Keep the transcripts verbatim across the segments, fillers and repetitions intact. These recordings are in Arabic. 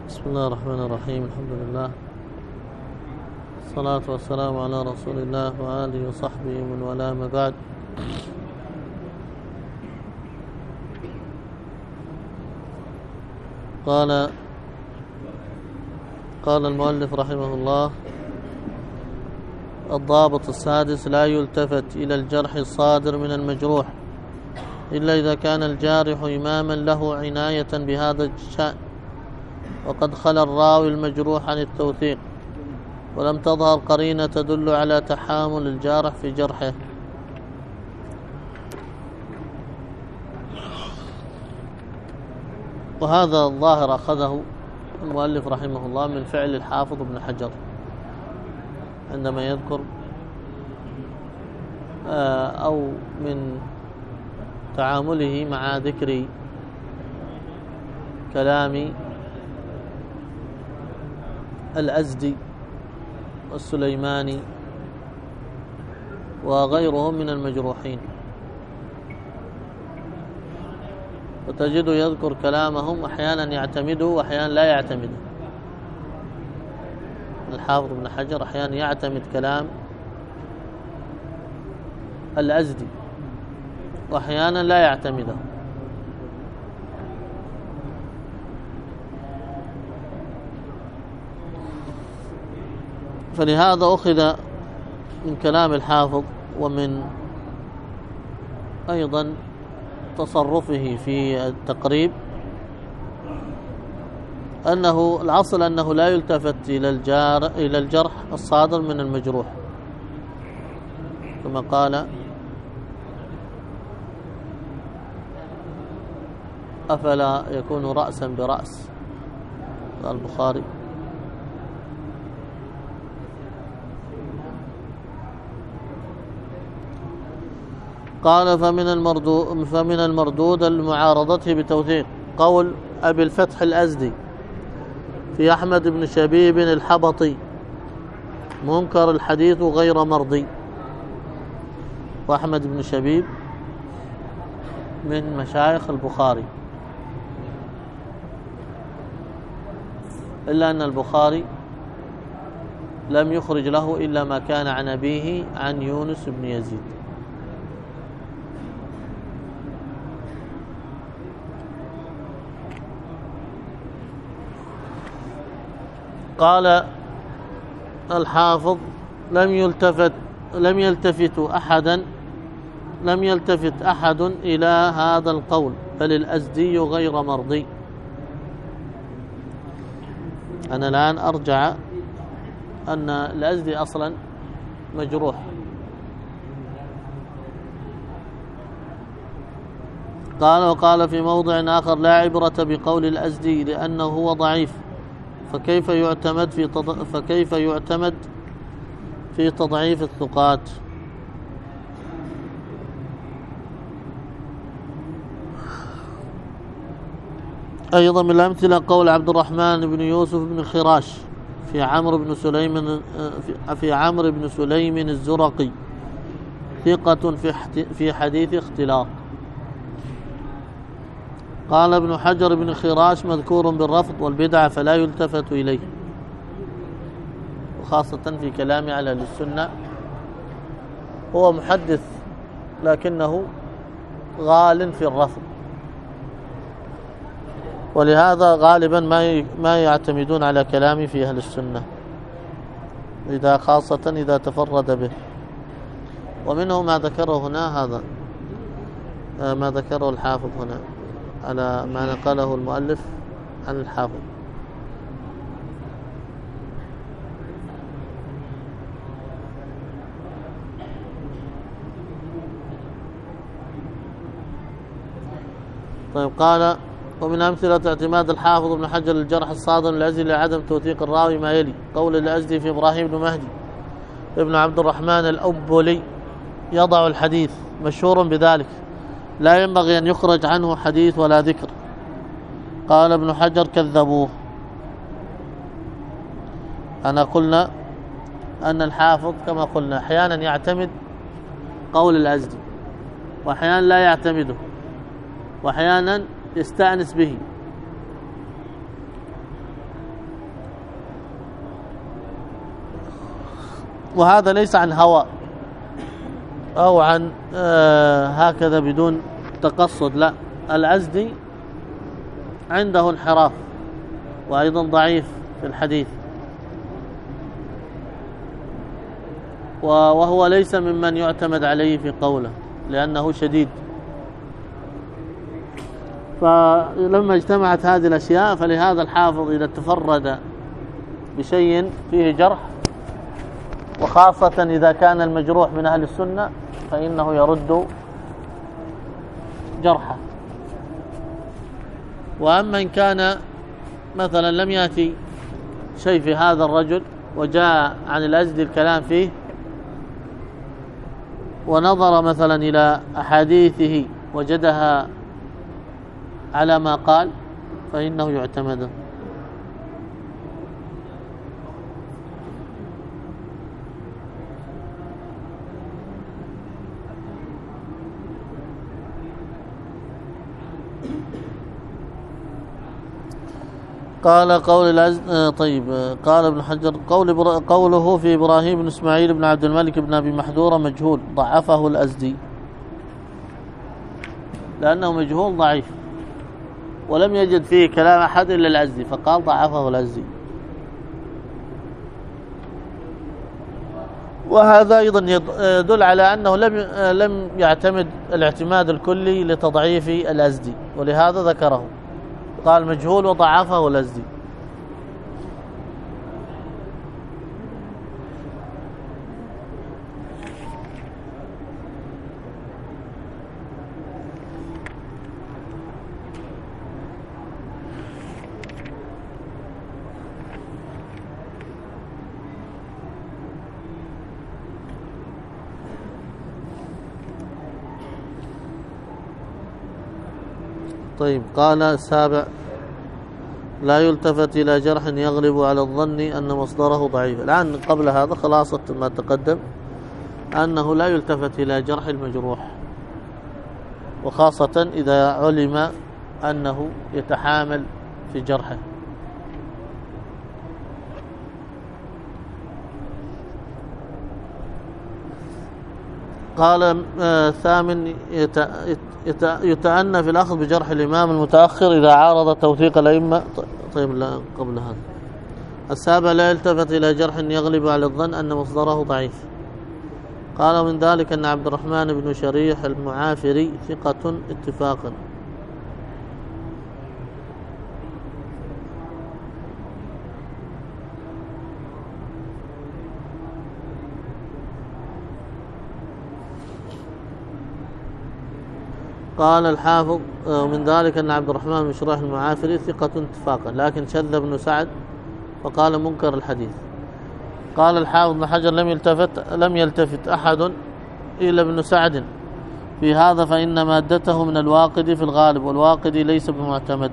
بسم الله الرحمن الرحيم. الحمد لله، الصلاة والسلام على رسول الله وآله وصحبه ومن والاه، ما بعد. قال قال المؤلف رحمه الله: الضابط السادس: لا يلتفت إلى الجرح الصادر من المجروح إلا إذا كان الجارح إماما له عناية بهذا الشأن، وقد خلا الراوي المجروح عن التوثيق، ولم تظهر قرينة تدل على تحامل الجارح في جرحه. وهذا الظاهر أخذه المؤلف رحمه الله من فعل الحافظ ابن حجر عندما يذكر أو من تعامله مع ذكر كلام الأزدي والسليماني وغيرهم من المجروحين، وتجد يذكر كلامهم أحيانا يعتمده وأحيانا لا يعتمده. الحافظ ابن حجر أحيانا يعتمد كلام الأزدي وأحيانا لا يعتمده. فلهذا أخذ من كلام الحافظ ومن أيضا تصرفه في التقريب أنه الأصل أنه لا يلتفت إلى الجار إلى الجرح الصادر من المجروح، كما قال: أفلا يكون رأسا برأس البخاري. قال: فمن المردود فمن المردود المعارضته بتوثيق قول أبي الفتح الأزدي في أحمد بن شبيب الحبطي: منكر الحديث غير مرضي. وأحمد بن شبيب من مشايخ البخاري، إلا أن البخاري لم يخرج له إلا ما كان عن أبيه عن يونس بن يزيد. قال الحافظ: لم يلتفت لم يلتفت أحدا لم يلتفت أحد إلى هذا القول، بل الأزدي غير مرضي. أنا الآن أرجع أن الأزدي أصلا مجروح. قال: وقال في موضع آخر: لا عبرة بقول الأزدي لأنه هو ضعيف، فكيف يعتمد في تض... فكيف يعتمد في تضعيف الثقات. أيضا من الأمثلة قول عبد الرحمن بن يوسف بن خراش في عمرو بن سليم في عمرو بن سليم الزرقي: ثقة في حديث اختلاط. قال ابن حجر: بن خراش مذكور بالرفض والبدعة فلا يلتفت إليه، وخاصة في كلام على السنة. هو محدث لكنه غال في الرفض، ولهذا غالبا ما ما يعتمدون على كلامه في أهل السنة، إذا خاصة إذا تفرد به. ومنه ما ذكره هنا، هذا ما ذكره الحافظ هنا على ما نقله المؤلف عن الحافظ. طيب. قال: ومن أمثلة اعتماد الحافظ ابن حجر الجرح الصادر الأزدي لعدم توثيق الراوي ما يلي: قول الأزدي في إبراهيم بن مهدي ابن عبد الرحمن الأبولي: يضع الحديث، مشهور بذلك، لا ينبغي أن يخرج عنه حديث ولا ذكر. قال ابن حجر: كذبوه. أنا قلنا أن الحافظ كما قلنا أحيانا يعتمد قول الأزدي وأحيانا لا يعتمده، وأحيانا يستأنس به. وهذا ليس عن هوى أو عن آه هكذا بدون تقصد، لا، الأزدي عنده انحراف وأيضا ضعيف في الحديث، وهو ليس ممن يعتمد عليه في قوله لأنه شديد. فلما اجتمعت هذه الأشياء فلهذا الحافظ إذا تفرد بشيء فيه جرح، وخاصة إذا كان المجروح من أهل السنة، فإنه يرد جرحه. وأما إن كان مثلا لم يأتي شيء في هذا الرجل وجاء عن الأزدي الكلام فيه، ونظر مثلا إلى أحاديثه وجدها على ما قال، فإنه يعتمد. قال قول الأزدي طيب قال ابن حجر قول بر... قوله في إبراهيم بن إسماعيل بن عبد الملك بن أبي محذورة مجهول، ضعفه الأزدي لأنه مجهول ضعيف، ولم يجد فيه كلام أحد إلا الأزدي، فقال ضعفه الأزدي. وهذا أيضا يدل على أنه لم لم يعتمد الاعتماد الكلي لتضعيف الأزدي، ولهذا ذكره، قال مجهول وضعفه الأزدي. طيب قال السابع لا يلتفت إلى جرح يغلب على الظن أن مصدره ضعيف. الآن قبل هذا خلاصة ما تقدم أنه لا يلتفت إلى جرح المجروح، وخاصة إذا علم أنه يتحامل في جرحه. قال الثامن يتأنى في الأخذ بجرح الإمام المتأخر إذا عارض توثيق الأئمة. طيب لا قبل هذا. السابع لا يلتفت إلى جرح يغلب على الظن أن مصدره ضعيف. قال من ذلك أن عبد الرحمن بن شريح المعافري ثقة اتفاقا، قال الحافظ من ذلك أن عبد الرحمن بن شريح المعافري ثقة اتفاقا، لكن شذ ابن سعد فقال منكر الحديث. قال الحافظ بن حجر لم يلتفت لم يلتفت أحد إلا ابن سعد في هذا، فإن مادته من الواقدي في الغالب، والواقدي ليس بمعتمد.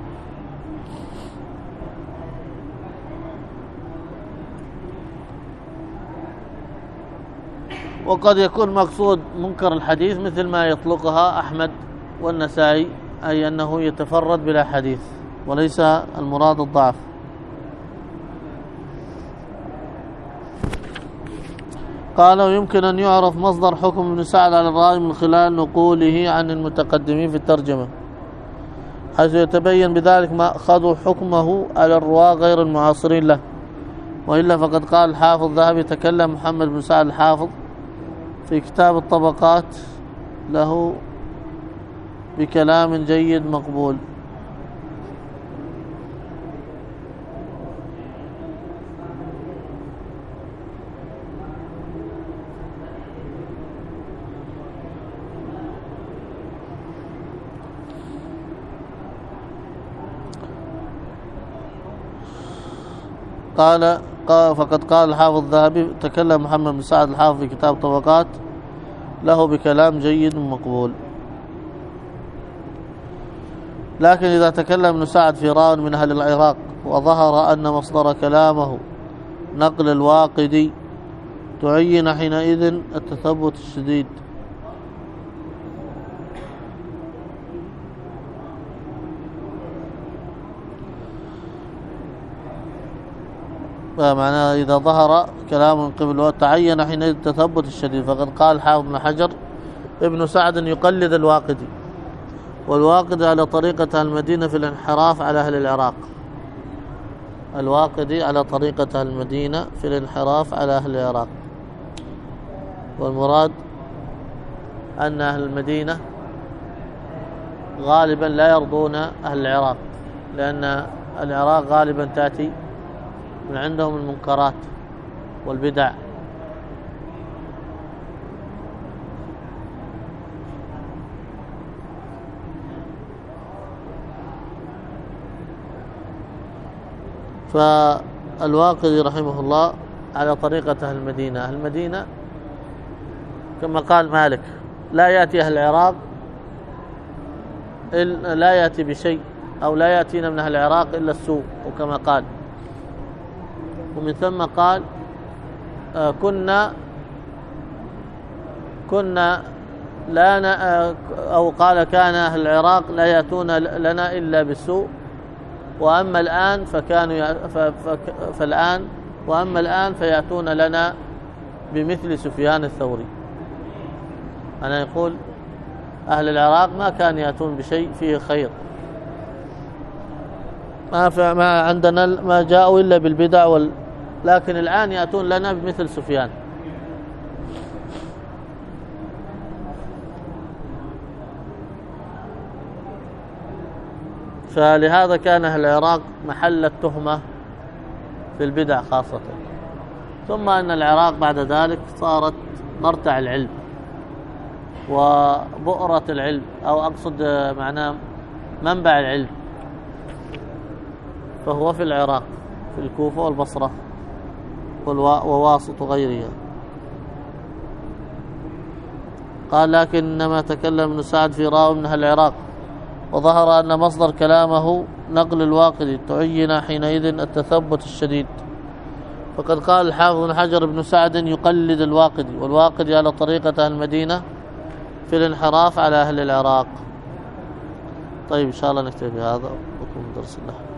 وقد يكون مقصود منكر الحديث مثل ما يطلقها أحمد والنسائي، أي أنه يتفرد بلا حديث، وليس المراد الضعف. قال ويمكن أن يعرف مصدر حكم ابن سعد على الراوي من خلال نقوله عن المتقدمين في الترجمة، حيث يتبين بذلك ما أخذوا حكمه على الرواة غير المعاصرين له. وإلا فقد قال الحافظ الذهبي تكلم محمد بن سعد الحافظ في كتاب الطبقات له بكلام جيد مقبول. قال فقد قال الحافظ الذهبي تكلم محمد بن سعد الحافظ في كتاب طبقات له بكلام جيد مقبول. لكن إذا تكلم ابن سعد في راو من أهل العراق وظهر أن مصدر كلامه نقل الواقدي، تعين حينئذ التثبت الشديد. معناه إذا ظهر كلام من قبل وتعين حينئذ التثبت الشديد. فقد قال حافظ بن حجر ابن سعد يقلد الواقدي، والواقدي على طريقة المدينة في الانحراف على أهل العراق. الواقدي على طريقة المدينة في الانحراف على أهل العراق، والمراد أن أهل المدينة غالبا لا يرضون أهل العراق، لأن العراق غالبا تأتي من عندهم المنكرات والبدع. فالواقدي رحمه الله على طريقة أهل المدينة. أهل المدينة كما قال مالك لا يأتي أهل العراق لا يأتي بشيء، أو لا يأتينا من أهل العراق إلا السوء، وكما قال. ومن ثم قال آه كنا كنا لا أو قال كان أهل العراق لا يأتون لنا إلا بالسوء، وأما الآن فكانوا فالآن وأما الآن فيأتون لنا بمثل سفيان الثوري. أنا يقول أهل العراق ما كان يأتون بشيء فيه خير، ما ما عندنا ما جاءوا إلا بالبدع وال... لكن الآن يأتون لنا بمثل سفيان. فلهذا كان أهل العراق محل التهمة في البدع خاصة. ثم أن العراق بعد ذلك صارت مرتع العلم وبؤرة العلم، أو أقصد معناه منبع العلم، فهو في العراق في الكوفة والبصرة وواسط وغيرها. قال لكنما تكلم ابن سعد في راوي من أهل العراق، وظهر أن مصدر كلامه نقل الواقدي، تعين حينئذ التثبت الشديد. فقد قال الحافظ بن حجر ابن سعد يقلد الواقدي، والواقدي على طريقة أهل المدينة في الانحراف على أهل العراق. طيب إن شاء الله نكتفي بهذا، وكم درس الله.